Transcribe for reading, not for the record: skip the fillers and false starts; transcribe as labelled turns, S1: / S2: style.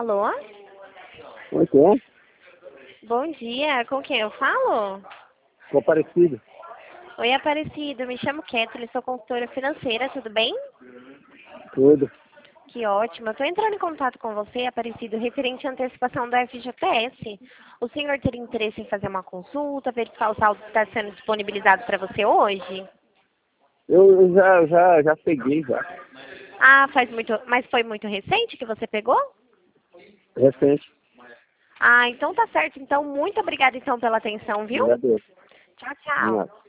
S1: Alô?
S2: Oi, que é?
S1: Bom dia, com quem eu falo?
S2: Com Aparecido.
S1: Oi, Aparecido, me chamo Kathleen, sou consultora financeira, tudo bem?
S2: Tudo.
S1: Que ótimo, eu estou entrando em contato com você, Aparecido, referente à antecipação da FGTS. O senhor teria interesse em fazer uma consulta, verificar o saldo que está sendo disponibilizado para você hoje?
S2: Eu já peguei já.
S1: Ah, mas foi muito recente que você pegou?
S2: Recente.
S1: Ah, então tá certo. Então, muito obrigada então pela atenção, viu?
S2: Agradeço.
S1: Tchau, tchau.